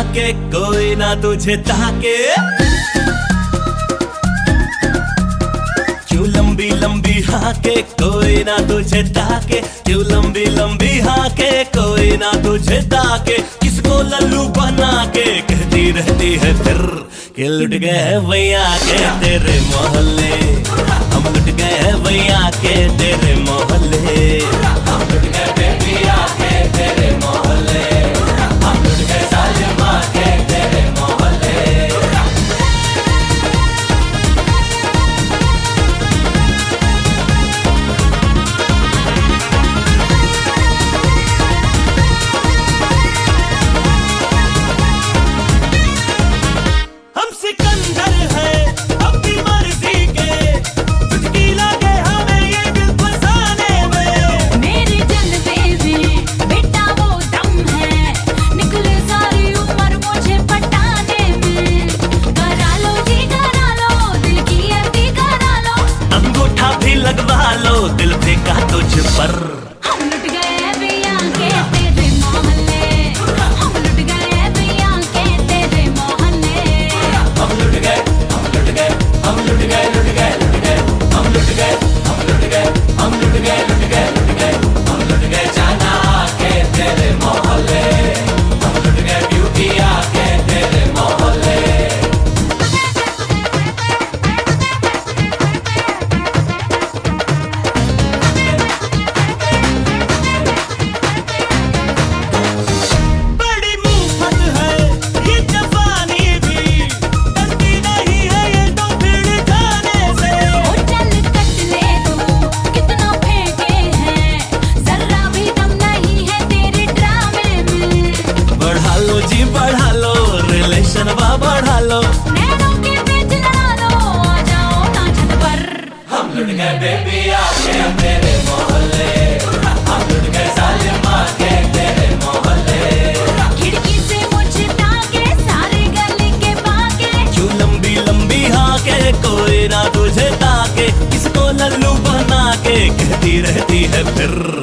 के कोई ना तुझे ताके। क्यों लंबी लंबी हाके कोई ना तुझे ताके, क्यों लंबी लंबी हाके कोई ना तुझे ताके। किसको लल्लू बना के कहती रहती है फिर कि लुट गए भैया के तेरे मोहल्ले, हम लुट गए भैया के तेरे मोहल्ले, हम लुट गए बेबिया के तेरे मोहल्ले, हम लुट गए सालिमा के तेरे मोहल्ले। हम सिकंदर है अपनी मर्जी के, चुटकी लगे हमें ये दिल फसाने में। मेरे जलवे में बेटा वो दम है, निकले सारी उम्र मुझे पटाने में। करा लो जी करा लो, दिल की अति करा लो, अंगूठा भी लगवा लो दिल फेंका तुझ पर। हम लुट गए भैया के तेरे मोहल्ले, हम लुट गए भैया के तेरे मोहल्ले, हम लुट गए, हम लुट गए, हम लुट गए, लुट गए, लुट गए, हम लुट गए, हम लुट गए, हम लुट गए, लुट गए, लुट गए, हम लुट गए जाना के तेरे मोहल्ले, हम लुट गए ब्यूटिया के तेरे मोहल्ले। बड़ी मुफ्त है ये जवानी भी, डरती नहीं है ये तो भीड़ जाने से। ओ चल कट ले तू कितना फेंके हैं, जरा भी दम नहीं है तेरे ड्रामे में। बढ़ा लो जी बढ़ा लो, रिलेशन बढ़ा लो, नैनों के बीच लड़ा लो, आ जाओ ना छत पर। हम लुट गए बेबिया के तेरे मोहल्ले, हम लुट गए सालिमा के तेरे मोहल्ले। खिड़की से मुझे ताके सारे गली के बाके, क्यों लंबी लंबी हाके कोई ना तुझे ताके, किसको लल्लू बना के कहती रहती है फिर